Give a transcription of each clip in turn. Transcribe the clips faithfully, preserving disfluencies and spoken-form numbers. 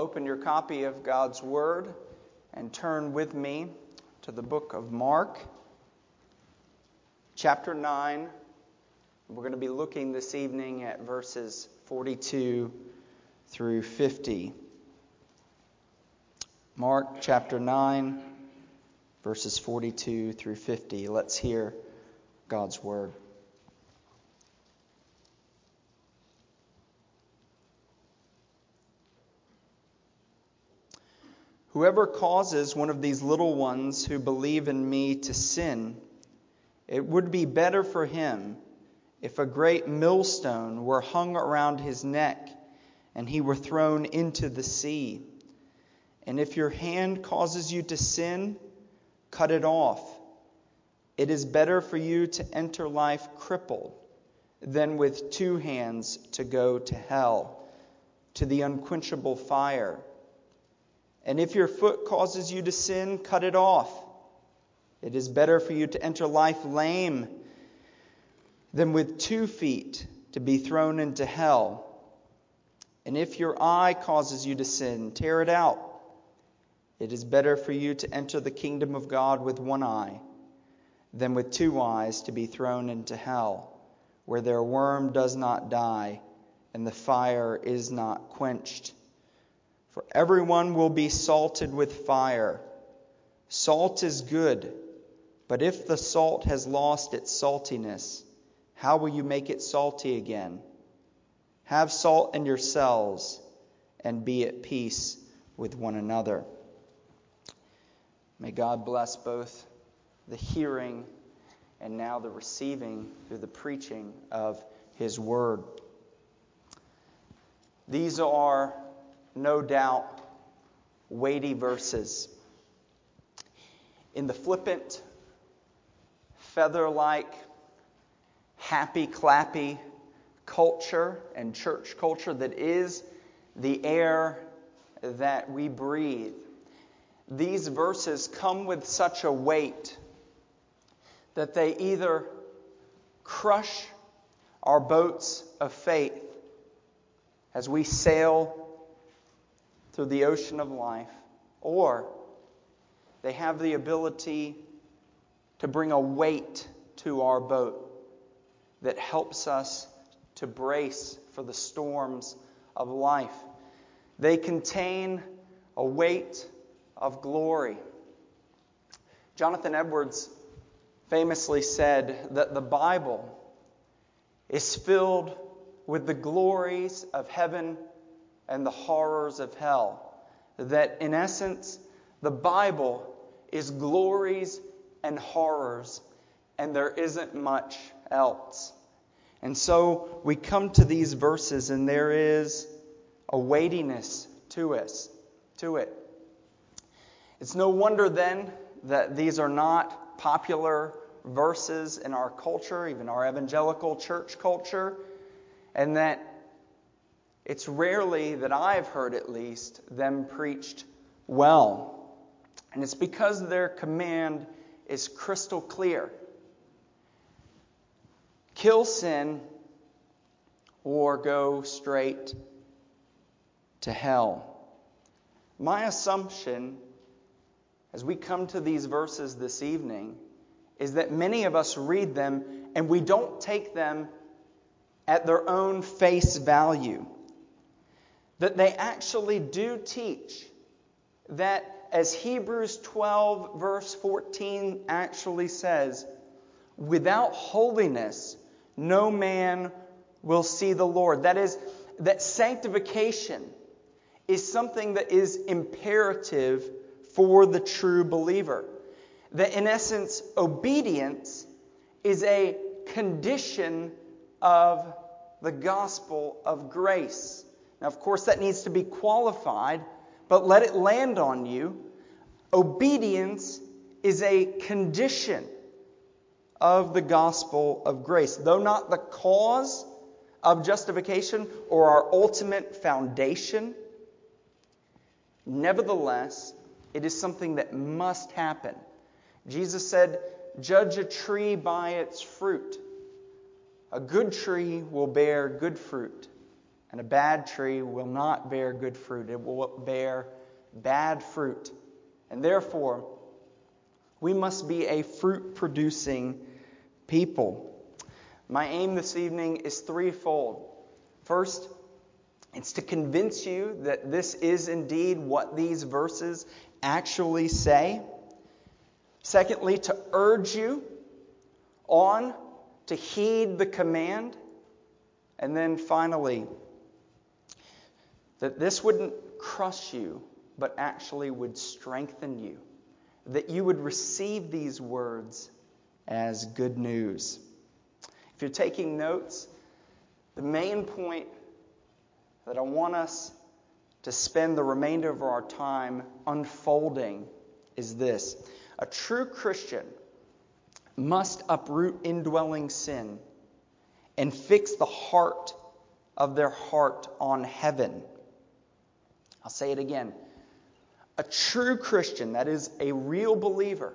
open your copy of God's Word and turn with me to the book of Mark, chapter nine. We're going to be looking this evening at verses forty-two through fifty. Mark chapter nine, verses forty-two through fifty. Let's hear God's Word. Whoever causes one of these little ones who believe in me to sin, it would be better for him if a great millstone were hung around his neck and he were thrown into the sea. And if your hand causes you to sin, cut it off. It is better for you to enter life crippled than with two hands to go to hell, to the unquenchable fire. And if your foot causes you to sin, cut it off. It is better for you to enter life lame than with two feet to be thrown into hell. And if your eye causes you to sin, tear it out. It is better for you to enter the kingdom of God with one eye than with two eyes to be thrown into hell, where their worm does not die and the fire is not quenched. For everyone will be salted with fire. Salt is good, but if the salt has lost its saltiness, how will you make it salty again? Have salt in yourselves and be at peace with one another. May God bless both the hearing and now the receiving through the preaching of His Word. These are no doubt weighty verses. In the flippant, feather-like, happy-clappy culture and church culture that is the air that we breathe, these verses come with such a weight that they either crush our boats of faith as we sail through the ocean of life, or they have the ability to bring a weight to our boat that helps us to brace for the storms of life. They contain a weight of glory. Jonathan Edwards famously said that the Bible is filled with the glories of heaven and the horrors of hell. That in essence, the Bible is glories and horrors, and there isn't much else. And so we come to these verses, and there is a weightiness to us, to it. It's no wonder then that these are not popular verses in our culture, even our evangelical church culture, and that it's rarely, that I've heard at least, them preached well. And it's because their command is crystal clear. Kill sin or go straight to hell. My assumption, as we come to these verses this evening, is that many of us read them and we don't take them at their own face value. That they actually do teach that, as Hebrews twelve verse fourteen actually says, without holiness no man will see the Lord. That is, that sanctification is something that is imperative for the true believer. That in essence, obedience is a condition of the gospel of grace. Now, of course, that needs to be qualified, but let it land on you. Obedience is a condition of the gospel of grace. Though not the cause of justification or our ultimate foundation, nevertheless, it is something that must happen. Jesus said, "Judge a tree by its fruit. A good tree will bear good fruit, And a bad tree will not bear good fruit. It will bear bad fruit. And therefore, we must be a fruit-producing people. My aim this evening is threefold. First, it's to convince you that this is indeed what these verses actually say. Secondly, to urge you on to heed the command. And then finally, that this wouldn't crush you, but actually would strengthen you. That you would receive these words as good news. If you're taking notes, the main point that I want us to spend the remainder of our time unfolding is this. A true Christian must uproot indwelling sin and fix the heart of their heart on heaven. I'll say it again. A true Christian, that is a real believer,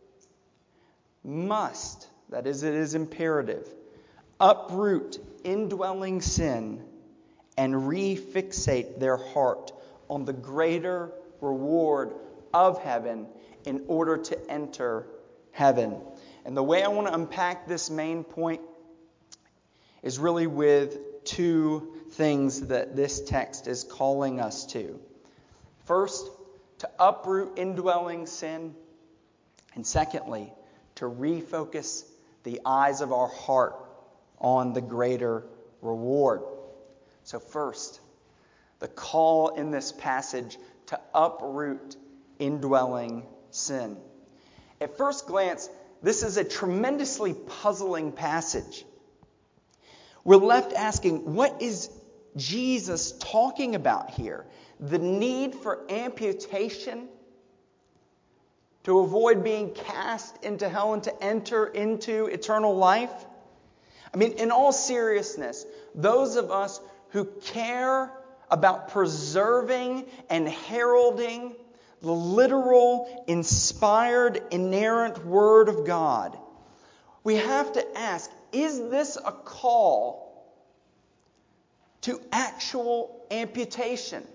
must, that is, it is imperative, uproot indwelling sin and refixate their heart on the greater reward of heaven in order to enter heaven. And the way I want to unpack this main point is really with two things that this text is calling us to. First, to uproot indwelling sin. And secondly, to refocus the eyes of our heart on the greater reward. So first, the call in this passage to uproot indwelling sin. At first glance, this is a tremendously puzzling passage. We're left asking, what is Jesus talking about here? The need for amputation to avoid being cast into hell and to enter into eternal life? I mean, in all seriousness, those of us who care about preserving and heralding the literal, inspired, inerrant Word of God, we have to ask, is this a call to actual amputation?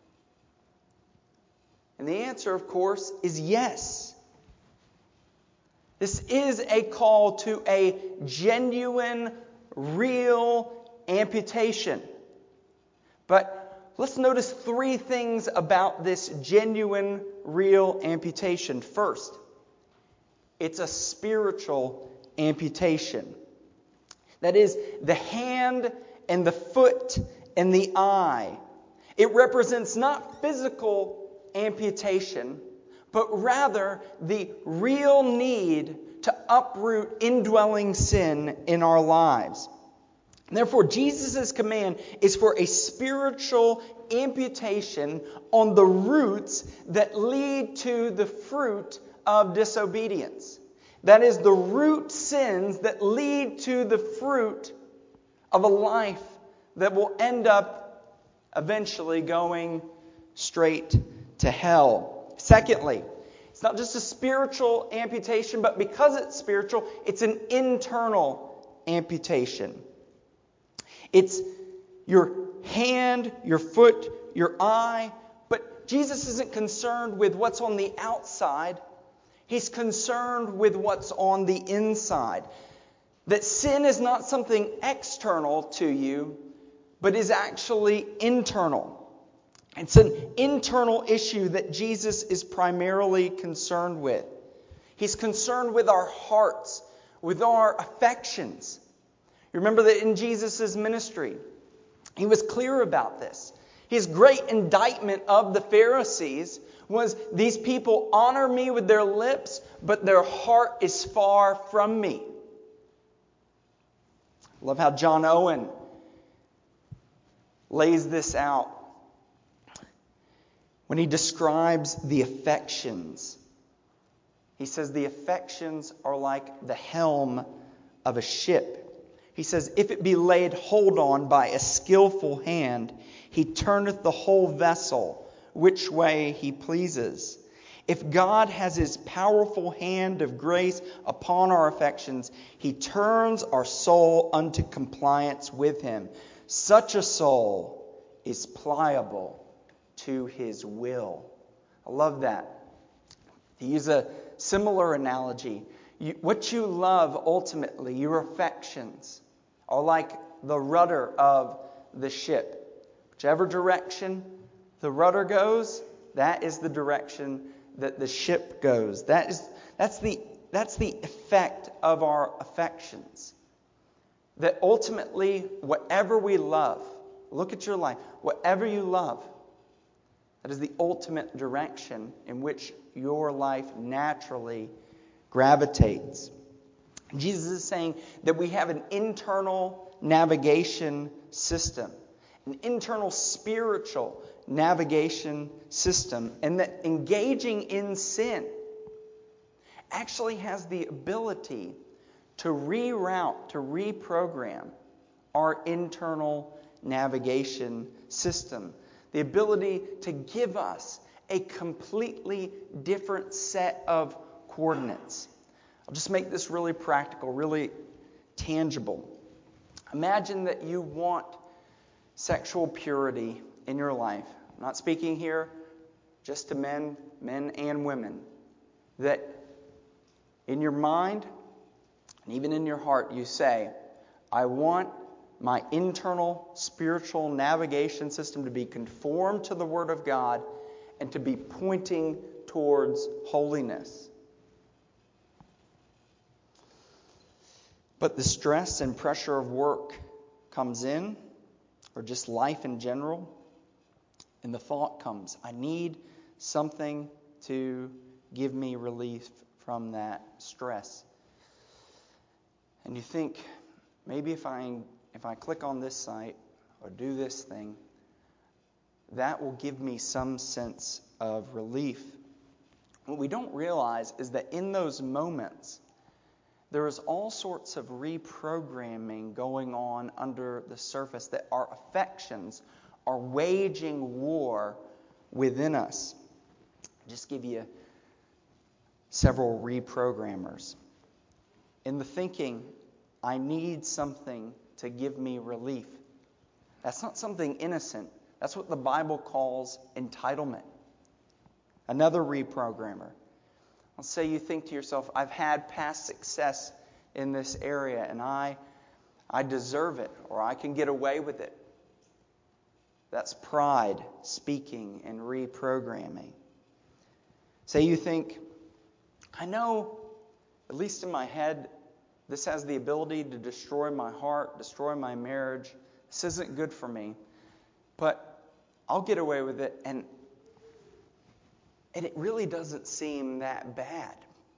And the answer, of course, is yes. This is a call to a genuine, real amputation. But let's notice three things about this genuine, real amputation. First, it's a spiritual amputation. That is, the hand and the foot and the eye. It represents not physical amputation, but rather the real need to uproot indwelling sin in our lives. Therefore, Jesus' command is for a spiritual amputation on the roots that lead to the fruit of disobedience. That is, the root sins that lead to the fruit of a life that will end up eventually going straight to hell. Secondly, it's not just a spiritual amputation, but because it's spiritual, it's an internal amputation. It's your hand, your foot, your eye. But Jesus isn't concerned with what's on the outside. He's concerned with what's on the inside. That sin is not something external to you, but is actually internal. It's an internal issue that Jesus is primarily concerned with. He's concerned with our hearts, with our affections. You remember that in Jesus' ministry, he was clear about this. His great indictment of the Pharisees was, these people honor me with their lips, but their heart is far from me. I love how John Owen lays this out when he describes the affections. He says the affections are like the helm of a ship. He says, if it be laid hold on by a skillful hand, he turneth the whole vessel which way he pleases. If God has his powerful hand of grace upon our affections, he turns our soul unto compliance with him. Such a soul is pliable to his will. I love that. To use a similar analogy, you, what you love ultimately, your affections, are like the rudder of the ship. Whichever direction the rudder goes, that is the direction that the ship goes. That is that's the that's the effect of our affections. That ultimately, whatever we love, look at your life, whatever you love, that is the ultimate direction in which your life naturally gravitates. Jesus is saying that we have an internal navigation system, an internal spiritual navigation system, and that engaging in sin actually has the ability to reroute, to reprogram our internal navigation system. The ability to give us a completely different set of coordinates. I'll just make this really practical, really tangible. Imagine that you want sexual purity in your life. I'm not speaking here just to men, men and women. That in your mind and even in your heart you say, I want my internal spiritual navigation system to be conformed to the Word of God and to be pointing towards holiness. But the stress and pressure of work comes in, or just life in general, and the thought comes, I need something to give me relief from that stress. And you think, maybe if I if I click on this site or do this thing, that will give me some sense of relief. What we don't realize is that in those moments, there is all sorts of reprogramming going on under the surface, that our affections are waging war within us. I'll just give you several reprogrammers. In the thinking, I need something to give me relief. That's not something innocent. That's what the Bible calls entitlement. Another reprogrammer. Let's say you think to yourself, I've had past success in this area and I, I deserve it, or I can get away with it. That's pride speaking and reprogramming. Say you think, I know, at least in my head, this has the ability to destroy my heart, destroy my marriage. This isn't good for me, but I'll get away with it, and And it really doesn't seem that bad.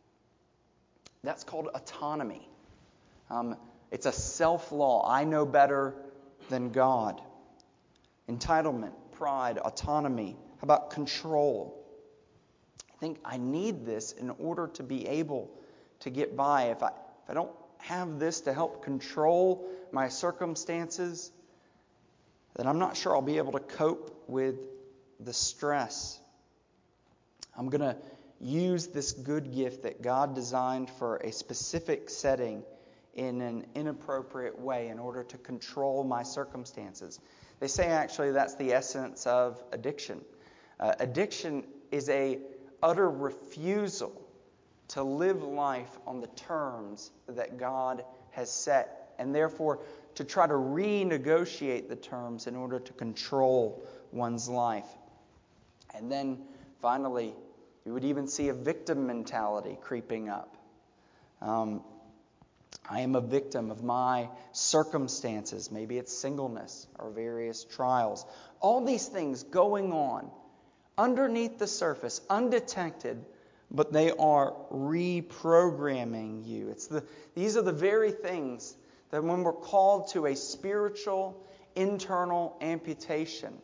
That's called autonomy. Um, it's a self-law. I know better than God. Entitlement, pride, autonomy. How about control? I think I need this in order to be able to get by. If I, if I don't have this to help control my circumstances, then I'm not sure I'll be able to cope with the stress. I'm going to use this good gift that God designed for a specific setting in an inappropriate way in order to control my circumstances. They say actually that's the essence of addiction. Uh, addiction is a utter refusal to live life on the terms that God has set, and therefore to try to renegotiate the terms in order to control one's life. And then finally, we would even see a victim mentality creeping up. Um, I am a victim of my circumstances. Maybe it's singleness or various trials. All these things going on underneath the surface, undetected, but they are reprogramming you. It's the these are the very things that when we're called to a spiritual internal amputation,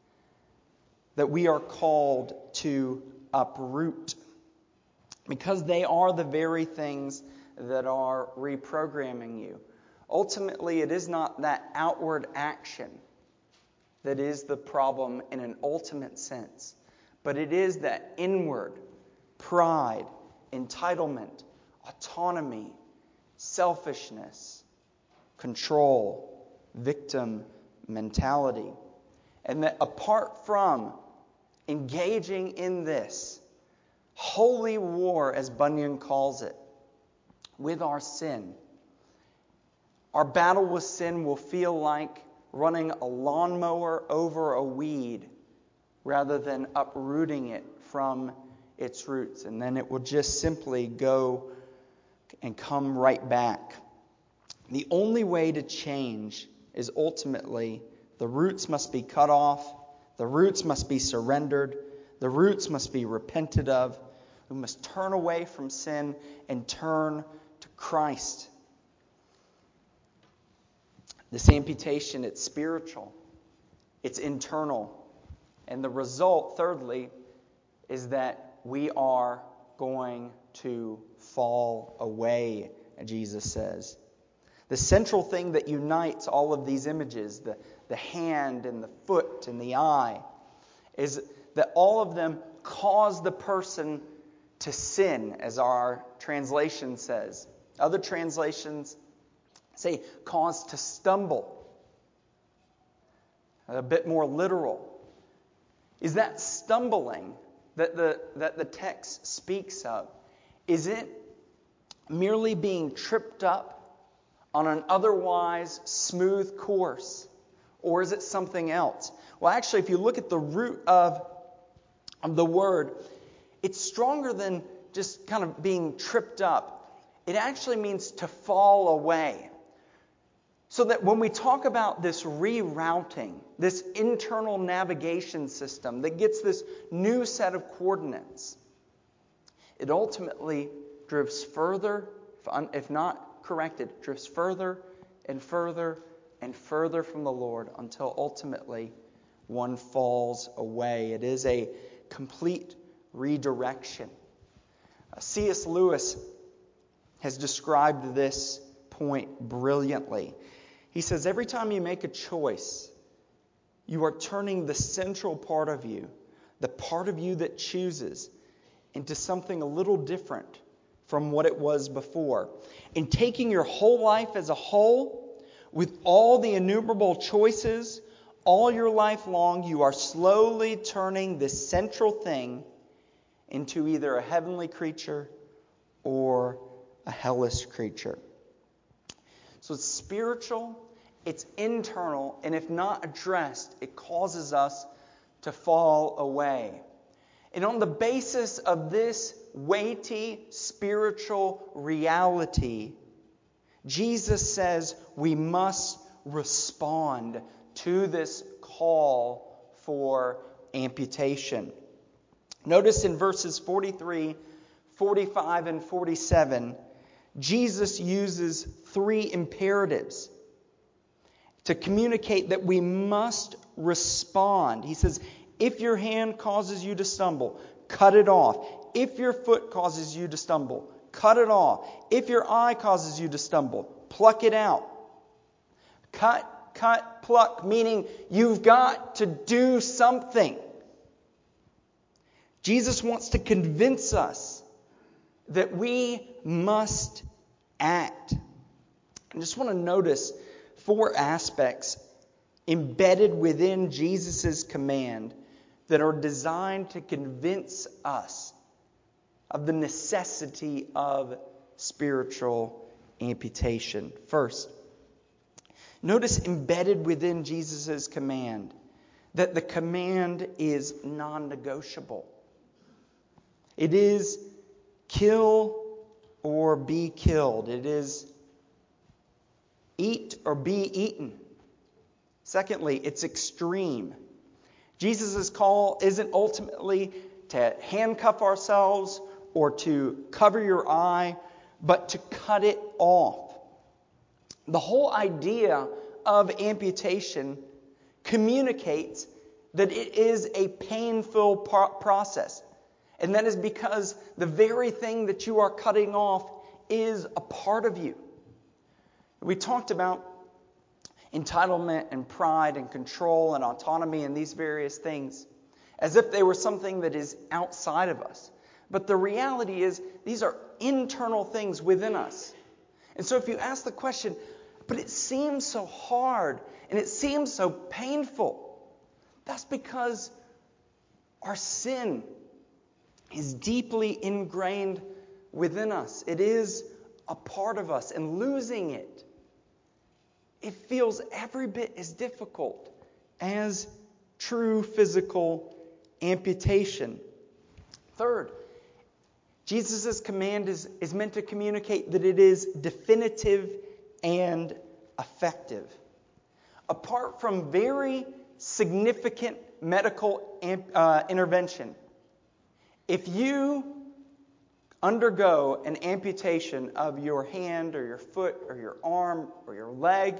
that we are called to uproot, because they are the very things that are reprogramming you. Ultimately, it is not that outward action that is the problem in an ultimate sense, but it is that inward pride, entitlement, autonomy, selfishness, control, victim mentality. And that apart from engaging in this holy war, as Bunyan calls it, with our sin, our battle with sin will feel like running a lawnmower over a weed rather than uprooting it from its roots. And then it will just simply go and come right back. The only way to change is ultimately the roots must be cut off, the roots must be surrendered, the roots must be repented of. We must turn away from sin and turn to Christ. This amputation, it's spiritual, it's internal. And the result, thirdly, is that we are going to fall away, Jesus says. The central thing that unites all of these images, the, the hand and the foot and the eye, is that all of them cause the person to sin, as our translation says. Other translations say cause to stumble. A bit more literal. Is that stumbling that the, that the text speaks of, is it merely being tripped up on an otherwise smooth course? Or is it something else? Well, actually, if you look at the root of, of the word, it's stronger than just kind of being tripped up. It actually means to fall away. So that when we talk about this rerouting, this internal navigation system that gets this new set of coordinates, it ultimately drifts further, if not corrected, drifts further and further and further from the Lord until ultimately one falls away. It is a complete redirection. C S Lewis has described this point brilliantly. He says, every time you make a choice, you are turning the central part of you, the part of you that chooses, into something a little different from what it was before. In taking your whole life as a whole, with all the innumerable choices, all your life long, you are slowly turning this central thing into either a heavenly creature or a hellish creature. So it's spiritual, it's internal, and if not addressed, it causes us to fall away. And on the basis of this weighty spiritual reality, Jesus says we must respond to this call for amputation. Notice in verses forty-three, forty-five, and forty-seven, Jesus uses three imperatives to communicate that we must respond. He says, if your hand causes you to stumble, cut it off. If your foot causes you to stumble, cut it off. If your eye causes you to stumble, pluck it out. Cut, cut, pluck, meaning you've got to do something. Jesus wants to convince us that we must act. I just want to notice four aspects embedded within Jesus' command that are designed to convince us of the necessity of spiritual amputation. First, notice embedded within Jesus' command that the command is non-negotiable. It is kill or be killed. It is eat or be eaten. Secondly, it's extreme. Jesus' call isn't ultimately to handcuff ourselves or to cover your eye, but to cut it off. The whole idea of amputation communicates that it is a painful process. And that is because the very thing that you are cutting off is a part of you. We talked about entitlement and pride and control and autonomy and these various things as if they were something that is outside of us. But the reality is these are internal things within us. And so if you ask the question, but it seems so hard and it seems so painful, That's because our sin is deeply ingrained within us. It is a part of us, and losing it, it feels every bit as difficult as true physical amputation. Third, Jesus' command is, is meant to communicate that it is definitive and effective. Apart from very significant medical uh, intervention, if you undergo an amputation of your hand or your foot or your arm or your leg,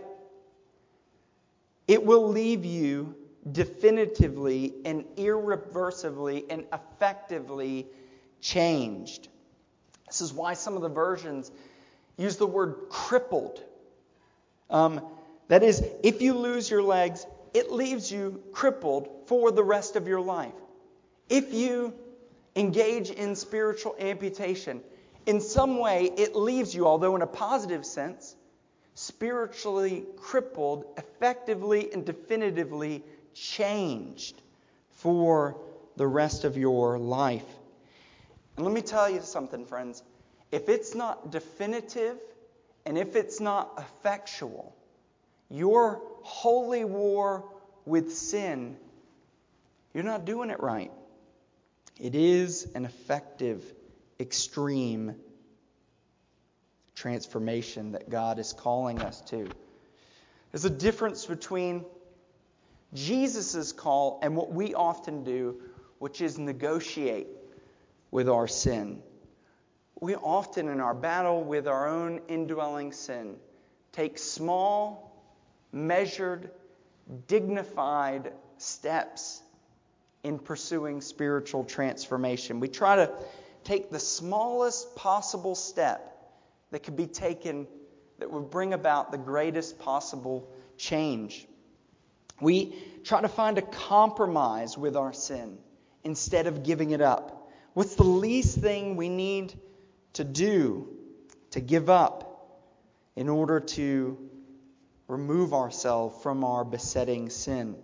it will leave you definitively and irreversibly and effectively changed. This is why some of the versions use the word crippled. Um, that is, if you lose your legs, it leaves you crippled for the rest of your life. If you engage in spiritual amputation, in some way it leaves you, although in a positive sense, spiritually crippled, effectively and definitively changed for the rest of your life. And let me tell you something, friends. If it's not definitive and if it's not effectual, your holy war with sin, you're not doing it right. It is an effective, extreme transformation that God is calling us to. There's a difference between Jesus' call and what we often do, which is negotiate with our sin. We often, in our battle with our own indwelling sin, take small, measured, dignified steps in pursuing spiritual transformation. We try to take the smallest possible step that could be taken that would bring about the greatest possible change. We try to find a compromise with our sin instead of giving it up. What's the least thing we need to do to give up in order to remove ourselves from our besetting sin?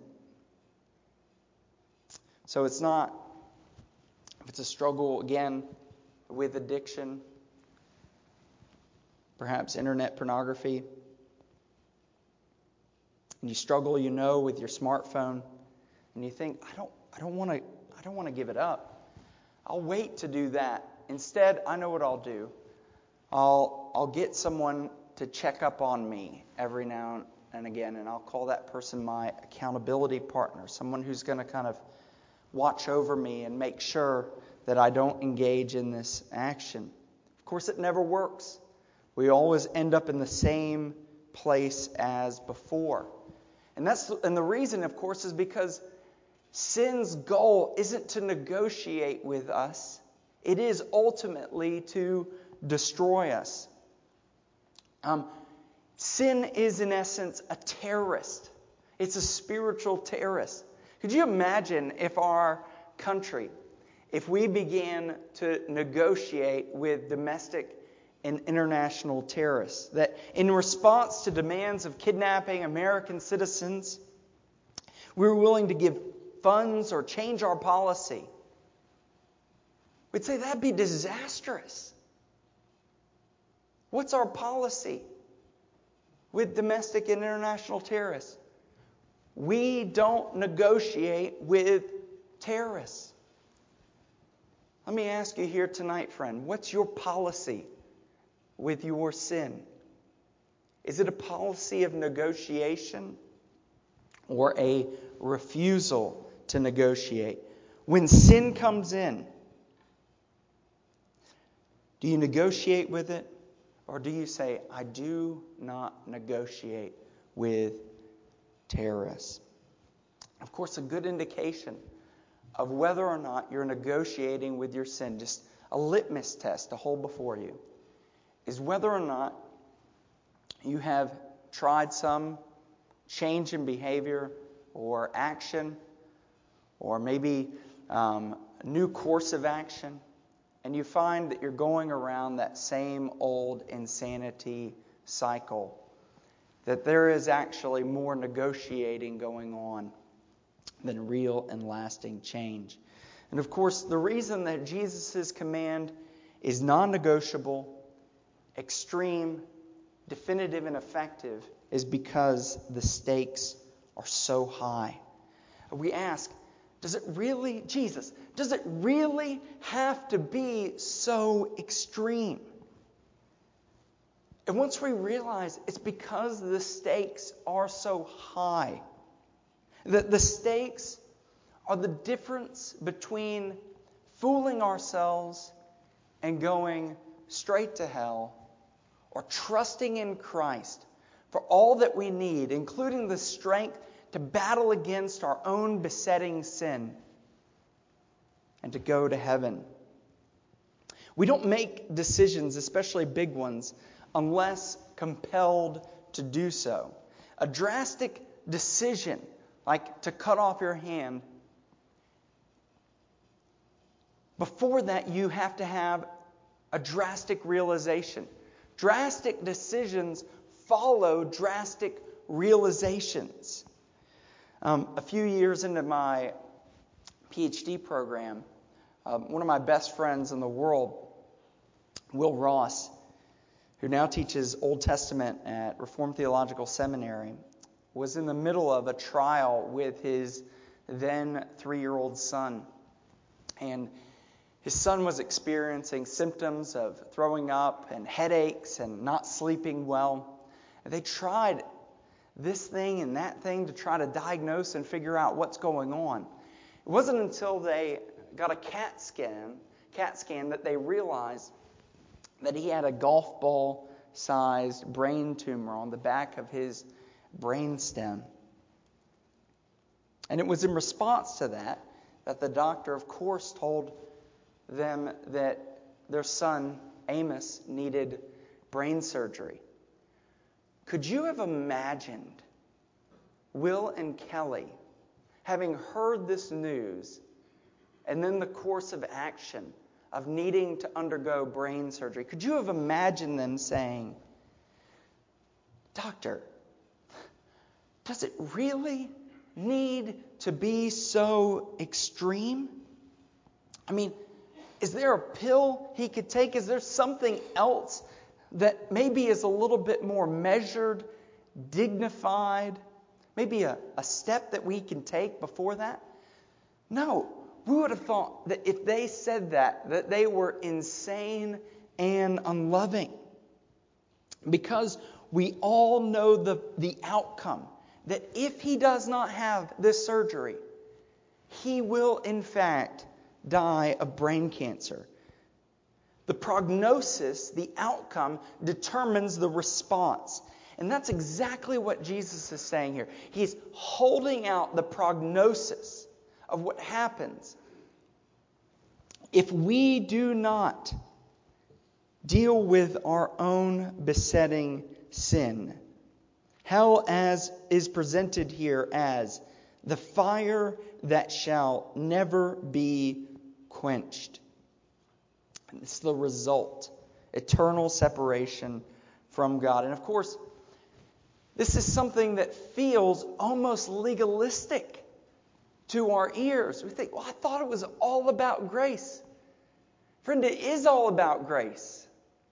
So it's not, if it's a struggle, again, with addiction, perhaps internet pornography, and you struggle, you know, with your smartphone, and you think, I don't, I don't want to, I don't want to give it up. I'll wait to do that. Instead, I know what I'll do. I'll, I'll get someone to check up on me every now and again, and I'll call that person my accountability partner, someone who's going to kind of watch over me and make sure that I don't engage in this action. Of course, it never works. We always end up in the same place as before. And that's and the reason, of course, is because sin's goal isn't to negotiate with us. It is ultimately to destroy us. Um, sin is, in essence, a terrorist. It's a spiritual terrorist. Could you imagine if our country, if we began to negotiate with domestic and international terrorists, that in response to demands of kidnapping American citizens, we were willing to give funds or change our policy? We'd say that'd be disastrous. What's our policy with domestic and international terrorists? We don't negotiate with terrorists. Let me ask you here tonight, friend, what's your policy with your sin? Is it a policy of negotiation or a refusal to negotiate? When sin comes in, do you negotiate with it, or do you say, I do not negotiate with terrorists? Of course, a good indication of whether or not you're negotiating with your sin, just a litmus test to hold before you, is whether or not you have tried some change in behavior or action, or maybe um, a new course of action, and you find that you're going around that same old insanity cycle, that there is actually more negotiating going on than real and lasting change. And of course, the reason that Jesus' command is non-negotiable, extreme, definitive, and effective is because the stakes are so high. We ask, does it really, Jesus, does it really have to be so extreme? And once we realize it's because the stakes are so high, that the stakes are the difference between fooling ourselves and going straight to hell, or trusting in Christ for all that we need, including the strength to battle against our own besetting sin and to go to heaven. We don't make decisions, especially big ones, unless compelled to do so. A drastic decision, like to cut off your hand, before that you have to have a drastic realization. Drastic decisions follow drastic realizations. Um, a few years into my P H D program, um, one of my best friends in the world, Will Ross, who now teaches Old Testament at Reformed Theological Seminary, was in the middle of a trial with his then three-year-old son. And his son was experiencing symptoms of throwing up and headaches and not sleeping well. And they tried this thing and that thing to try to diagnose and figure out what's going on. It wasn't until they got a CAT scan, CAT scan that they realized that he had a golf ball-sized brain tumor on the back of his brainstem. And it was in response to that that the doctor, of course, told them that their son, Amos, needed brain surgery. Could you have imagined Will and Kelly having heard this news and then the course of action of needing to undergo brain surgery? Could you have imagined them saying, "Doctor, does it really need to be so extreme? I mean, is there a pill he could take? Is there something else that maybe is a little bit more measured, dignified, maybe a, a step that we can take before that?" No, we would have thought that if they said that, that they were insane and unloving. Because we all know the, the outcome, that if he does not have this surgery, he will in fact die of brain cancer. The prognosis, the outcome, determines the response. And that's exactly what Jesus is saying here. He's holding out the prognosis of what happens if we do not deal with our own besetting sin. Hell as is presented here as the fire that shall never be quenched. And it's the result, eternal separation from God. And of course, this is something that feels almost legalistic to our ears. We think, well, I thought it was all about grace. Friend, it is all about grace.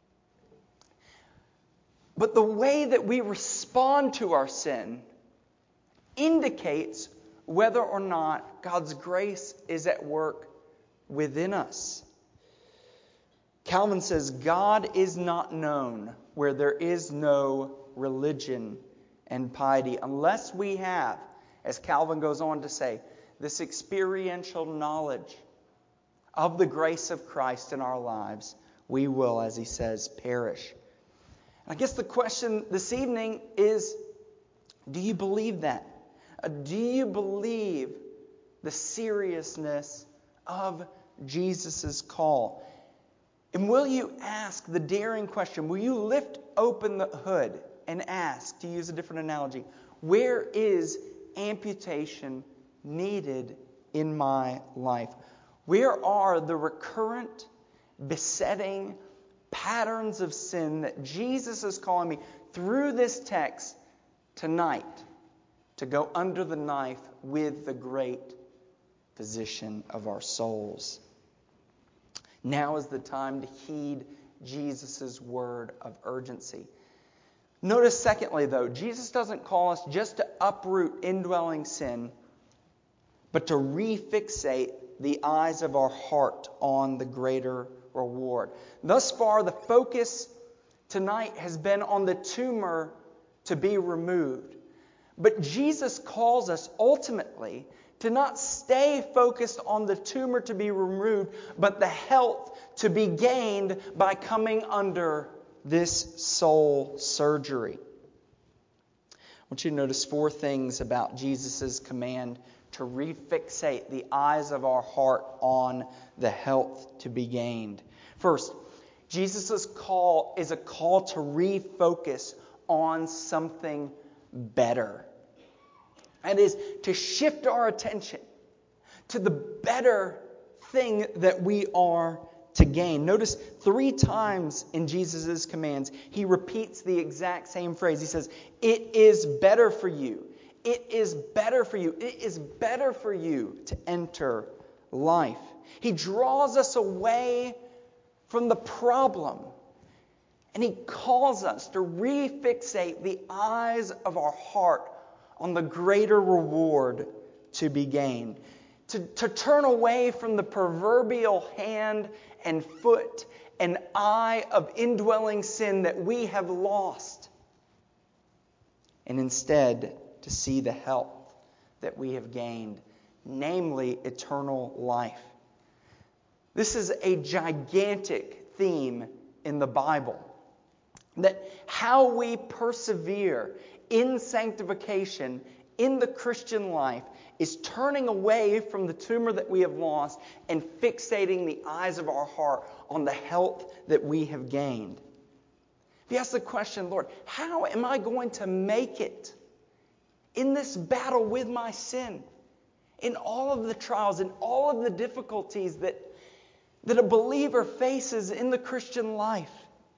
But the way that we respond to our sin indicates whether or not God's grace is at work within us. Calvin says, God is not known where there is no religion and piety. Unless we have, as Calvin goes on to say, this experiential knowledge of the grace of Christ in our lives, we will, as he says, perish. I guess the question this evening is, do you believe that? Uh, do you believe the seriousness of Jesus' call? And will you ask the daring question, will you lift open the hood and ask, to use a different analogy, where is amputation needed in my life? Where are the recurrent, besetting patterns of sin that Jesus is calling me through this text tonight to go under the knife with the great physician of our souls. Now is the time to heed Jesus' word of urgency. Notice, secondly, though, Jesus doesn't call us just to uproot indwelling sin, but to refixate the eyes of our heart on the greater reward. Thus far, the focus tonight has been on the tumor to be removed. But Jesus calls us ultimately to not stay focused on the tumor to be removed, but the health to be gained by coming under this soul surgery. I want you to notice four things about Jesus' command to refixate the eyes of our heart on the health to be gained. First, Jesus' call is a call to refocus on something better. That is, to shift our attention to the better thing that we are to gain. Notice three times in Jesus' commands, he repeats the exact same phrase. He says, "It is better for you. It is better for you. It is better for you to enter life." He draws us away from the problem, and he calls us to refixate the eyes of our heart on the greater reward to be gained. To, to turn away from the proverbial hand and foot and eye of indwelling sin that we have lost, and instead to see the health that we have gained, namely eternal life. This is a gigantic theme in the Bible, that how we persevere in sanctification in the Christian life is turning away from the tumor that we have lost and fixating the eyes of our heart on the health that we have gained. If you ask the question, Lord, how am I going to make it in this battle with my sin, in all of the trials, in all of the difficulties that, that a believer faces in the Christian life?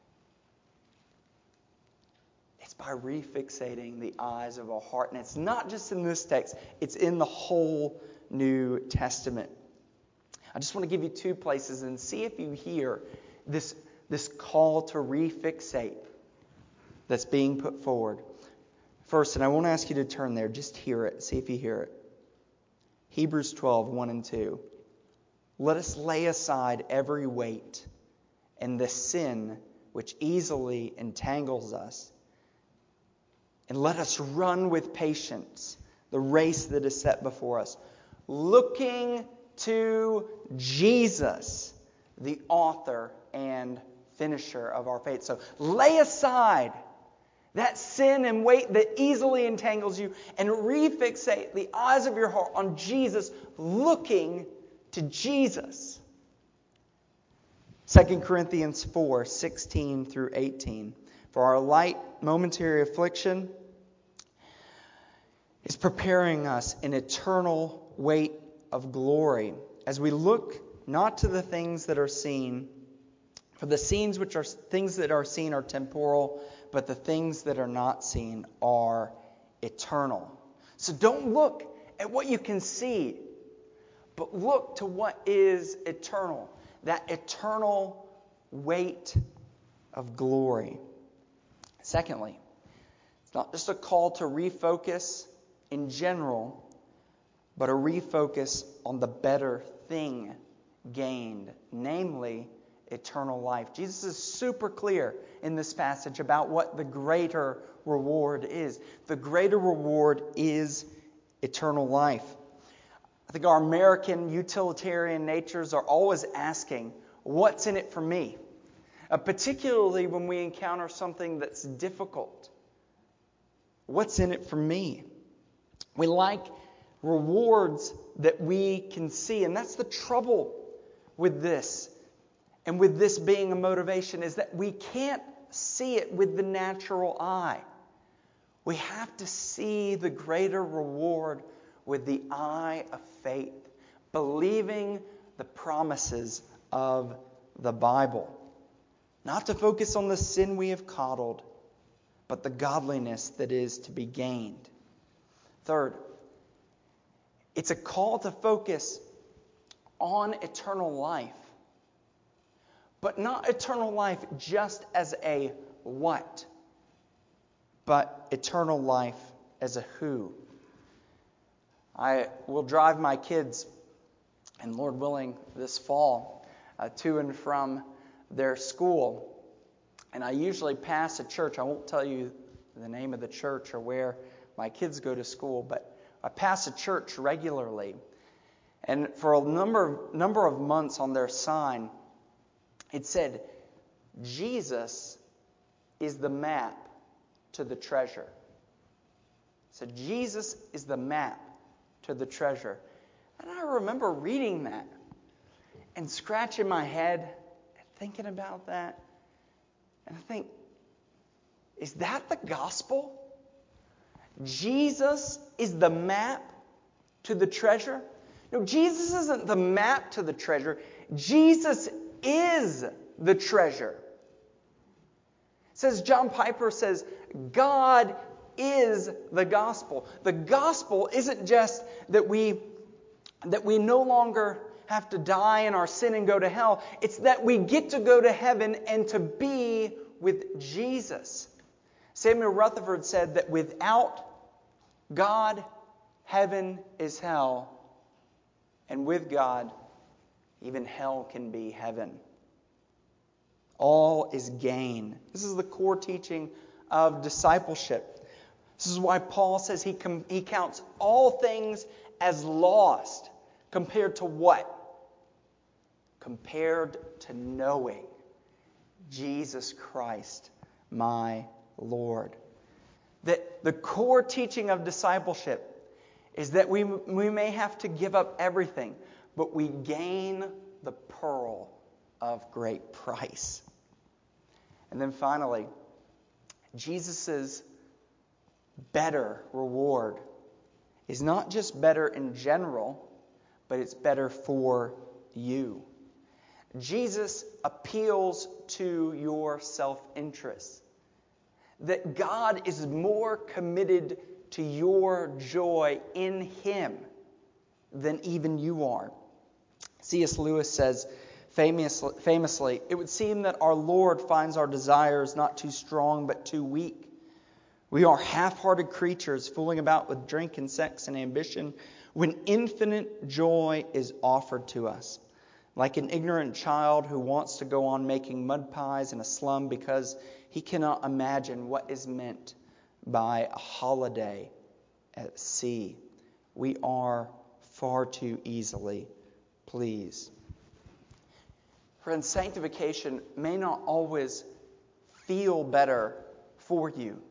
It's by refixating the eyes of our heart. And it's not just in this text, it's in the whole New Testament. I just want to give you two places and see if you hear this, this call to refixate that's being put forward. First, and I won't ask you to turn there, just hear it. See if you hear it. Hebrews twelve, one and two. Let us lay aside every weight and the sin which easily entangles us, and let us run with patience the race that is set before us, looking to Jesus, the author and finisher of our faith. So lay aside that sin and weight that easily entangles you and refixate the eyes of your heart on Jesus, looking to Jesus. Second Corinthians four, sixteen through eighteen. For our light momentary affliction is preparing us an eternal weight of glory, as we look not to the things that are seen, for the scenes which are things that are seen are temporal, but the things that are not seen are eternal. So don't look at what you can see, but look to what is eternal, that eternal weight of glory. Secondly, it's not just a call to refocus in general, but a refocus on the better thing gained, namely eternal life. Jesus is super clear in this passage about what the greater reward is. The greater reward is eternal life. I think our American utilitarian natures are always asking, what's in it for me? Uh, particularly when we encounter something that's difficult. What's in it for me? We like rewards that we can see, and that's the trouble with this. And with this being a motivation, is that we can't see it with the natural eye. We have to see the greater reward with the eye of faith, believing the promises of the Bible. Not to focus on the sin we have coddled, but the godliness that is to be gained. Third, it's a call to focus on eternal life. But not eternal life just as a what, but eternal life as a who. I will drive my kids, and Lord willing, this fall, uh, to and from their school. And I usually pass a church. I won't tell you the name of the church or where my kids go to school, but I pass a church regularly. And for a number, number of months on their sign, it said, Jesus is the map to the treasure. So Jesus is the map to the treasure. And I remember reading that and scratching my head and thinking about that. And I think, is that the gospel? Jesus is the map to the treasure? No, Jesus isn't the map to the treasure. Jesus is the treasure. It says, John Piper says, God is the gospel. The gospel isn't just that we that we no longer have to die in our sin and go to hell. It's that we get to go to heaven and to be with Jesus. Samuel Rutherford said that without God, heaven is hell. And with God, even hell can be heaven. All is gain. This is the core teaching of discipleship. This is why Paul says he, com- he counts all things as lost compared to what? Compared to knowing Jesus Christ, my Lord. That the core teaching of discipleship is that we, we may have to give up everything, but we gain the pearl of great price. And then finally, Jesus' better reward is not just better in general, but it's better for you. Jesus appeals to your self-interest. That God is more committed to your joy in Him than even you are. C S Lewis says famously, famously, it would seem that our Lord finds our desires not too strong but too weak. We are half-hearted creatures fooling about with drink and sex and ambition when infinite joy is offered to us. Like an ignorant child who wants to go on making mud pies in a slum because he cannot imagine what is meant by a holiday at sea. We are far too easily pleased. Friends, sanctification may not always feel better for you,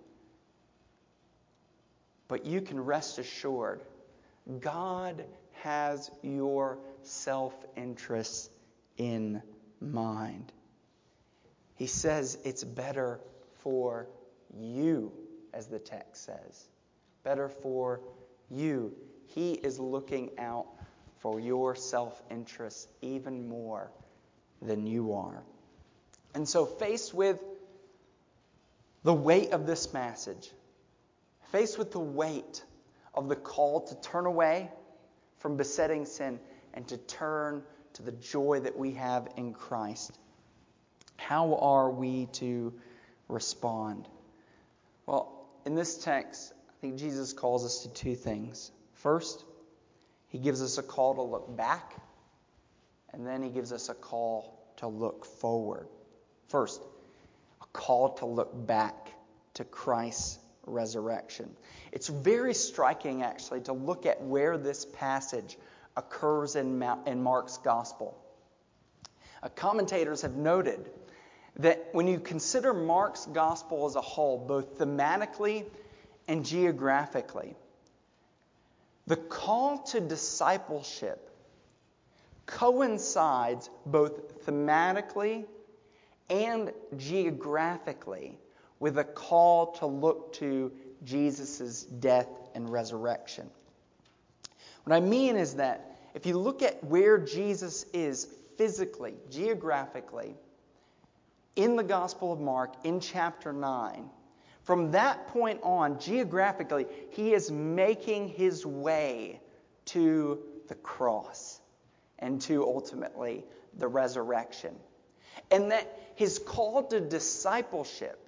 but you can rest assured God has your self-interest in mind. He says it's better for you, as the text says. Better for you. He is looking out for your self-interest even more than you are. And so faced with the weight of this passage, faced with the weight of the call to turn away from besetting sin and to turn to the joy that we have in Christ, how are we to respond? Well, in this text, I think Jesus calls us to two things. First, He gives us a call to look back, and then He gives us a call to look forward. First, a call to look back to Christ's resurrection. It's very striking, actually, to look at where this passage occurs in, Ma- in Mark's gospel. Uh, commentators have noted that when you consider Mark's gospel as a whole, both thematically and geographically, the call to discipleship coincides both thematically and geographically with a call to look to Jesus' death and resurrection. What I mean is that if you look at where Jesus is physically, geographically, in the Gospel of Mark, in chapter nine, From that point on, geographically, he is making his way to the cross and to ultimately the resurrection. And that his call to discipleship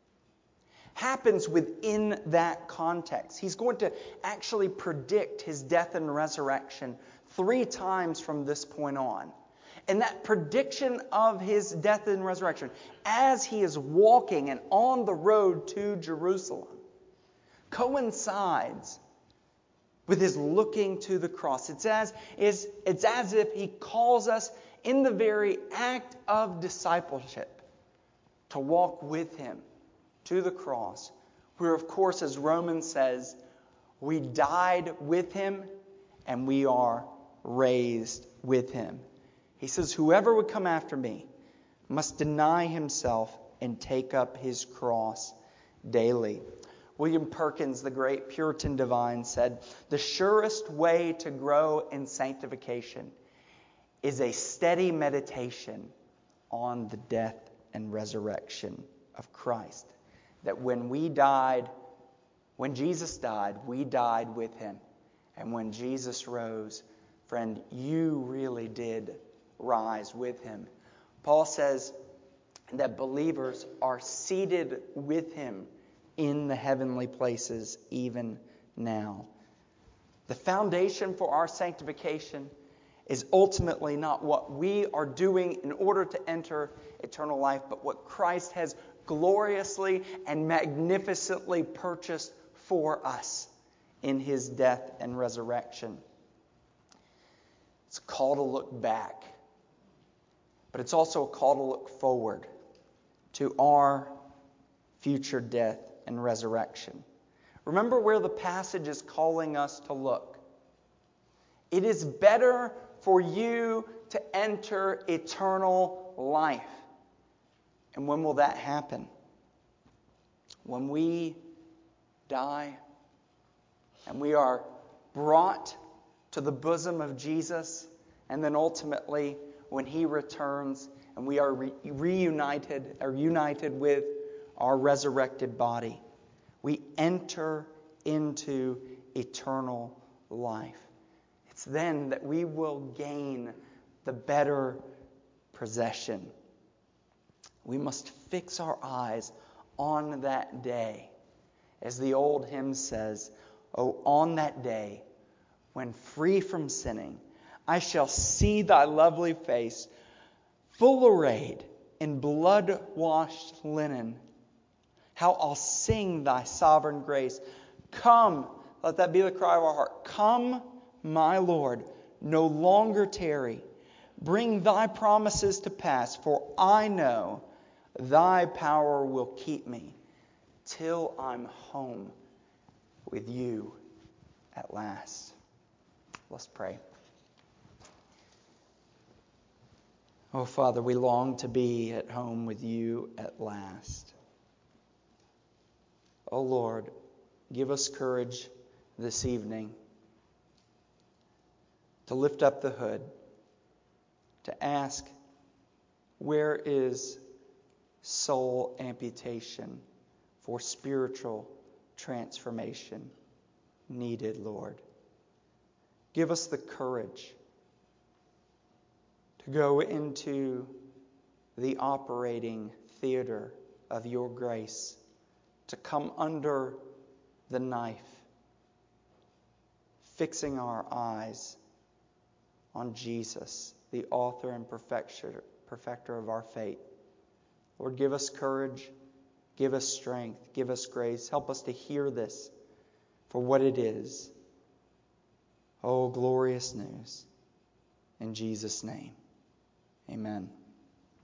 happens within that context. He's going to actually predict his death and resurrection three times from this point on. And that prediction of his death and resurrection, as he is walking and on the road to Jerusalem, coincides with his looking to the cross. It's as, it's, it's as if he calls us in the very act of discipleship to walk with him to the cross, where, of course, as Romans says, we died with him and we are raised with him. He says, whoever would come after me must deny himself and take up his cross daily. William Perkins, the great Puritan divine, said, the surest way to grow in sanctification is a steady meditation on the death and resurrection of Christ. That when we died, when Jesus died, we died with him. And when Jesus rose, friend, you really did rise with him. Paul says that believers are seated with him in the heavenly places even now. The foundation for our sanctification is ultimately not what we are doing in order to enter eternal life, but what Christ has gloriously and magnificently purchased for us in his death and resurrection. It's a call to look back, but it's also a call to look forward to our future death and resurrection. Remember where the passage is calling us to look. It is better for you to enter eternal life. And when will that happen? When we die and we are brought to the bosom of Jesus, and then ultimately when he returns and we are re- reunited or united with our resurrected body, we enter into eternal life. It's then that we will gain the better possession. We must fix our eyes on that day. As the old hymn says, "Oh, on that day, when free from sinning, I shall see thy lovely face, full arrayed in blood-washed linen. How I'll sing thy sovereign grace. Come," let that be the cry of our heart. "Come, my Lord, no longer tarry. Bring thy promises to pass, for I know thy power will keep me till I'm home with you at last." Let's pray. Oh, Father, we long to be at home with you at last. Oh, Lord, give us courage this evening to lift up the hood, to ask, where is soul amputation for spiritual transformation needed, Lord? Give us the courage to go into the operating theater of your grace, to come under the knife, fixing our eyes on Jesus, the author and perfecter, perfecter of our faith. Lord, give us courage, give us strength, give us grace. Help us to hear this for what it is. Oh, glorious news. In Jesus' name, amen.